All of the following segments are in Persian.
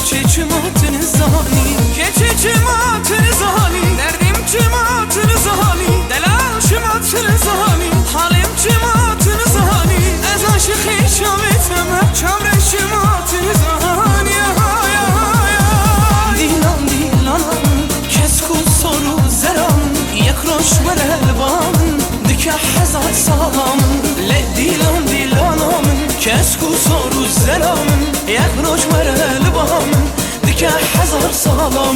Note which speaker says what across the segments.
Speaker 1: keçi çimatını zani keçi çimatını zani derdim çimatını zani delal çimatını zani halim çimatını zani ez aşık şameteme çamre çimatını zani dilan dilanam kesku soru zeram یک روش بر البان دکه هزار سالام لی دیلان دیلانام کسکو سارو زلام یک روش بر البان دکه هزار سالام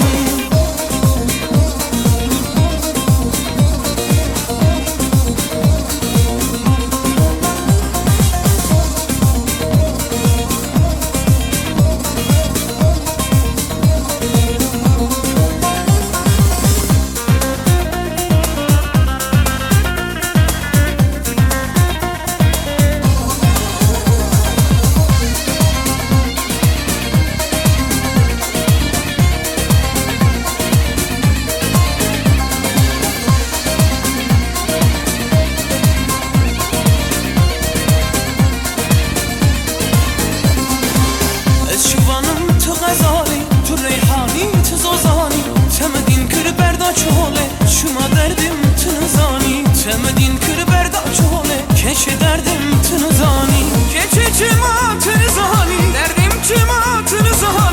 Speaker 1: تو ریحانی تو زوزانی تمدین کر بردا چهوله شما دردم تنزانی تمدین کر بردا چهوله کش دردم تنزانی کچ چما تنزانی دردم چما تنزانی